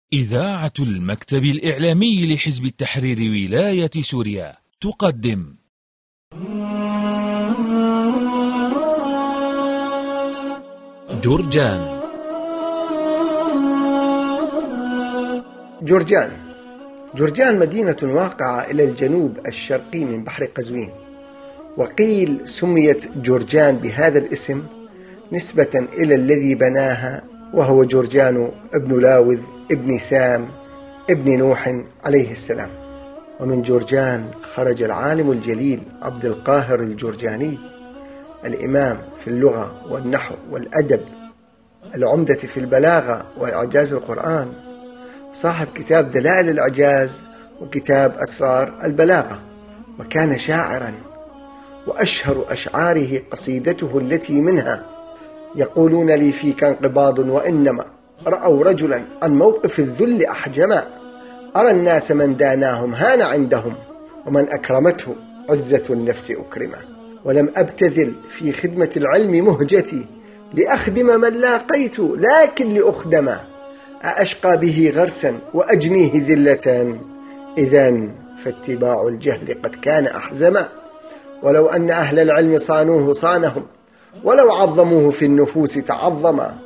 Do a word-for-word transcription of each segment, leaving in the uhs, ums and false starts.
إذاعة المكتب الإعلامي لحزب التحرير ولاية سوريا تقدم جرجان. جرجان جرجان مدينة واقعة إلى الجنوب الشرقي من بحر قزوين، وقيل سميت جرجان بهذا الاسم نسبة إلى الذي بناها، وهو جرجان ابن لاوذ ابن سام ابن نوح عليه السلام. ومن جرجان خرج العالم الجليل عبد القاهر الجرجاني، الإمام في اللغة والنحو والأدب، العمدة في البلاغة وإعجاز القرآن، صاحب كتاب دلائل الإعجاز وكتاب أسرار البلاغة. وكان شاعرا، وأشهر أشعاره قصيدته التي منها: يقولون لي فيك انقباض وإنما رأوا رجلا عن موقف الذل أحجما، أرى الناس من داناهم هان عندهم، ومن أكرمته عزة النفس أكرمه. ولم أبتذل في خدمة العلم مهجتي، لأخدم من لاقيت لكن لأخدم، أأشقى به غرسا وأجنيه ذلة، إذن فاتباع الجهل قد كان أحزما. ولو أن أهل العلم صانوه صانهم، ولو عظموه في النفوس تعظما.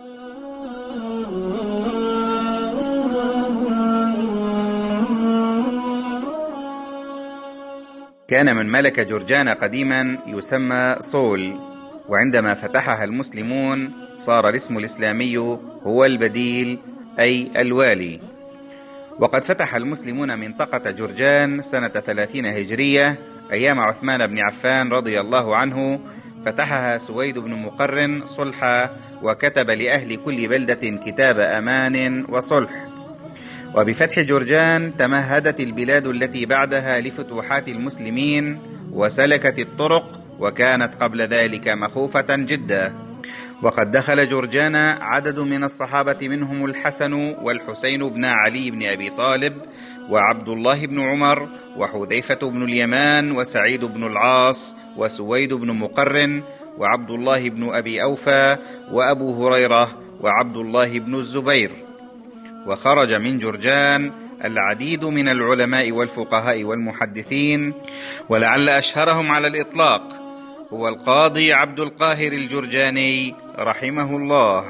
كان من ملك جرجان قديما يسمى صول، وعندما فتحها المسلمون صار الاسم الإسلامي هو البديل أي الوالي. وقد فتح المسلمون منطقة جرجان سنة ثلاثين هجرية أيام عثمان بن عفان رضي الله عنه، فتحها سويد بن مقرن صلحا، وكتب لأهل كل بلدة كتاب أمان وصلح. وبفتح جرجان تمهدت البلاد التي بعدها لفتوحات المسلمين وسلكت الطرق، وكانت قبل ذلك مخوفة جدا. وقد دخل جرجان عدد من الصحابة، منهم الحسن والحسين بن علي بن أبي طالب، وعبد الله بن عمر، وحذيفة بن اليمان، وسعيد بن العاص، وسويد بن مقرن، وعبد الله بن أبي أوفى، وأبو هريرة، وعبد الله بن الزبير. وخرج من جرجان العديد من العلماء والفقهاء والمحدثين، ولعل أشهرهم على الإطلاق هو القاضي عبد القاهر الجرجاني رحمه الله.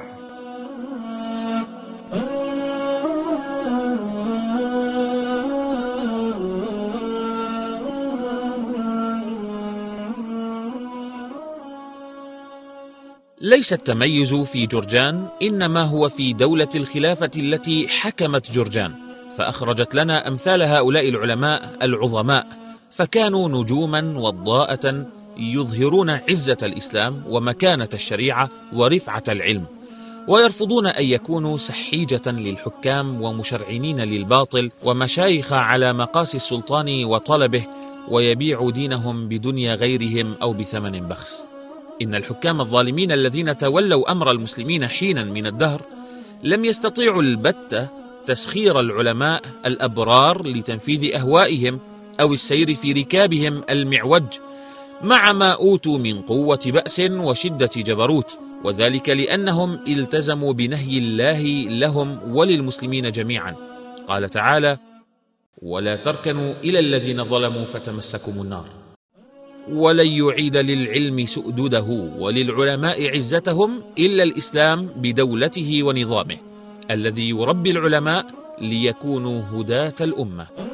ليس التميز في جرجان، إنما هو في دولة الخلافة التي حكمت جرجان، فأخرجت لنا أمثال هؤلاء العلماء العظماء، فكانوا نجوما وضاءة يظهرون عزة الإسلام ومكانة الشريعة ورفعة العلم، ويرفضون أن يكونوا سحيجة للحكام ومشرعنين للباطل ومشايخ على مقاس السلطان وطلبه، ويبيع دينهم بدنيا غيرهم أو بثمن بخس. إن الحكام الظالمين الذين تولوا أمر المسلمين حينا من الدهر لم يستطيعوا البتة تسخير العلماء الأبرار لتنفيذ أهوائهم أو السير في ركابهم المعوج، مع ما أوتوا من قوة بأس وشدة جبروت، وذلك لأنهم التزموا بنهي الله لهم وللمسلمين جميعا. قال تعالى: ولا تركنوا إلى الذين ظلموا فتمسكم النار. ولن يعيد للعلم سؤدده وللعلماء عزتهم إلا الإسلام بدولته ونظامه الذي يربي العلماء ليكونوا هداة الأمة.